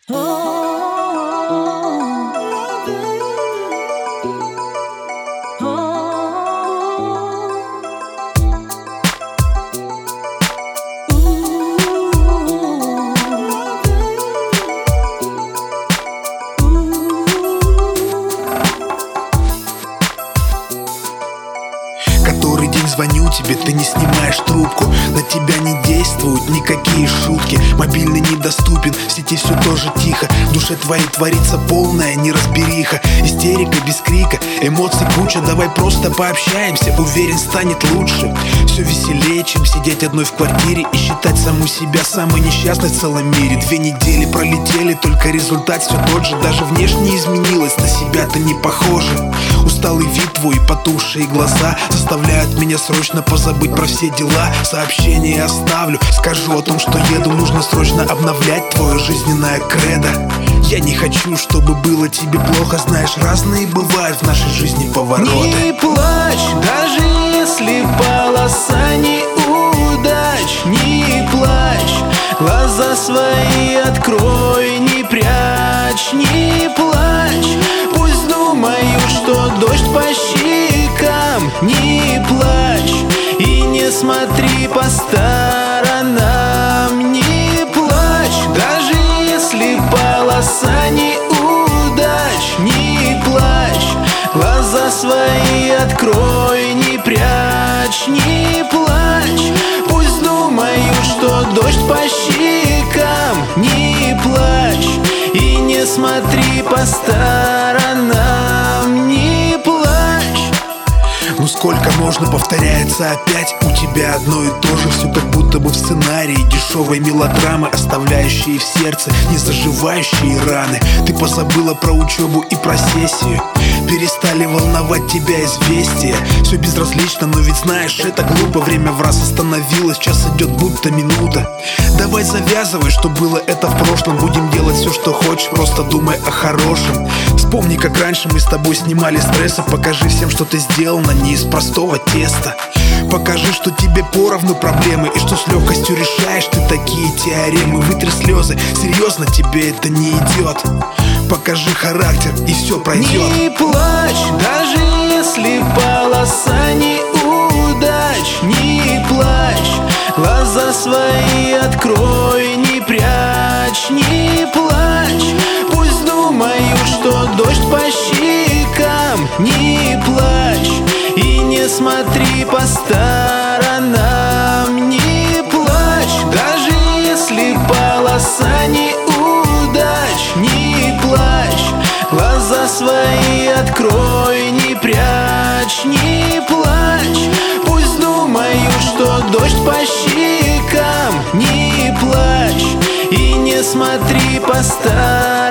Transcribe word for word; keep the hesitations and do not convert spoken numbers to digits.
Который день звоню тебе, ты не снимаешь трубку. На тебя не действуют никакие шутки. Мобильный недоступен, в сети все тоже тихо. В душе твоей творится полная неразбериха. Истерика без крика, эмоций куча. Давай просто пообщаемся, уверен, станет лучше. Все веселее, чем сидеть одной в квартире и считать саму себя самой несчастной в целом мире. Две недели пролетели, только результат все тот же. Даже внешне изменилась, на себя ты не похожа. Усталый вид твой, потухшие глаза заставляют меня срочно позабыть про все дела. Сообщение оставлю, скажу о том, что еду. Нужно срочно обновлять твое жизненное кредо. Я не хочу, чтобы было тебе плохо. Знаешь, разные бывают в нашей жизни повороты. Не плачь, даже если полоса неудач. Не плачь, глаза свои открой, не прячь. Не плачь, пусть думают, что дождь по щекам. Не плачь и не смотри по сторонам. Не плачь, даже если полоса неудач. Не плачь, глаза свои открой, не прячь. Не плачь, пусть думают, что дождь по щекам. Не плачь и не смотри по сторонам. Не плачь. Ну сколько можно, повторяется опять. У тебя одно и то же, все как будто бы в сценарии дешевой мелодрамы, оставляющие в сердце незаживающие раны. Ты позабыла про учебу и про сессию. Перестали волновать тебя известия. Все безразлично, но ведь знаешь, это глупо. Время в раз остановилось, час идет будто минута. Давай завязывай, что было это в прошлом. Будем делать все, что хочешь, просто думай о хорошем. Вспомни, как раньше мы с тобой снимали стрессы. Покажи всем, что ты сделана не из простого теста. Покажи, что тебе поровну проблемы, и что с легкостью решаешь ты такие теоремы. Вытри слезы, серьезно, тебе это не идет. Покажи характер, и все пройдет. Не плачь, даже если полоса неудач. Не плачь, глаза свои открой, не прячь. Не плачь, пусть думают, что дождь по щекам. Не плачь и не смотри по сторонам. Не плачь, даже если полоса неудач. Не плачь, глаза свои открой, не прячь. Не плачь, пусть думают, что дождь по щекам. Не плачь и не смотри по сторонам.